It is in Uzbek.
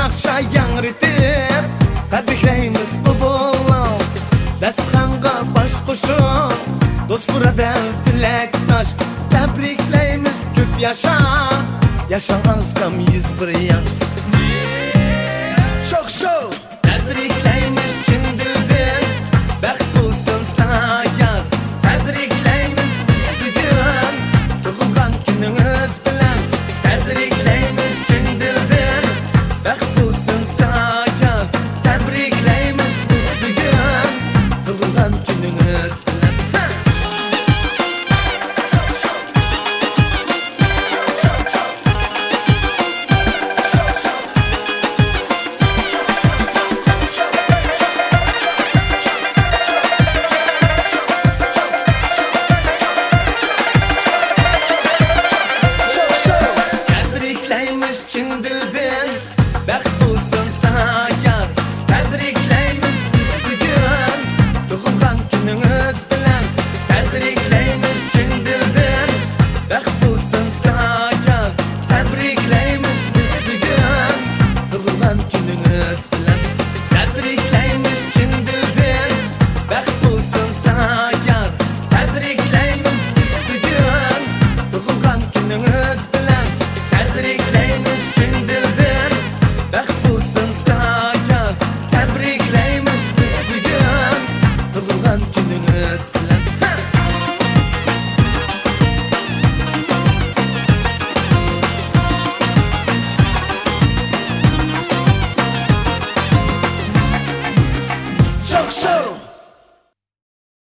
naqsha yangritib tabriklaymiz qubullab dasturxonga bosh qo'shib do'st birodar tilakdosh tabriklaymiz ko'p yasha yashang'azgam 101 yosh sho'x tabriklaymiz chin dildan baxt bo'lsin sana hayot tabriklaymiz biz bugun tug'ilgan kuningiz bilan tabriklaymiz chin dildan baxt bo'lsin sana hayot tabriklaymiz biz bugun tug'ilgan kuningiz bilan chin dildan baxt bo'lsin sana hayot tabriklaymiz biz bugun tug'ilgan kuningiz bilan tabriklaymiz chin dildan baxt bo'lsin sana hayot tabriklaymiz biz bugun tug'ilgan kuningiz